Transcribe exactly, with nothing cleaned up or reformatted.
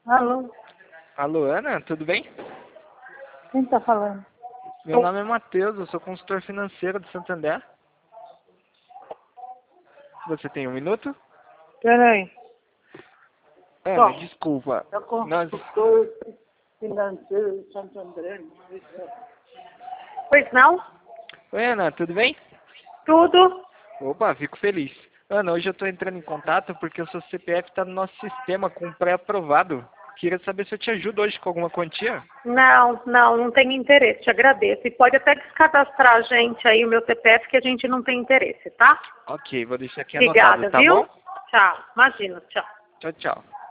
Alô? Alô, Ana, tudo bem? Quem tá falando? Meu nome é Matheus, eu sou consultor financeiro do Santander. Você tem um minuto? Peraí. Ana, Bom, desculpa. eu Nós... consultor financeiro de Santo André. Pois não? Oi, Ana, tudo bem? Tudo? Opa, fico feliz. Ana, hoje eu estou entrando em contato porque o seu C P F está no nosso sistema com pré-aprovado. Queria saber se eu te ajudo hoje com alguma quantia. Não, não, não tenho interesse, te agradeço. E pode até descadastrar a gente aí, o meu C P F, que a gente não tem interesse, tá? Ok, vou deixar aqui Obrigada, anotado, tá viu? bom? Tchau. Imagina, tchau. Tchau, tchau.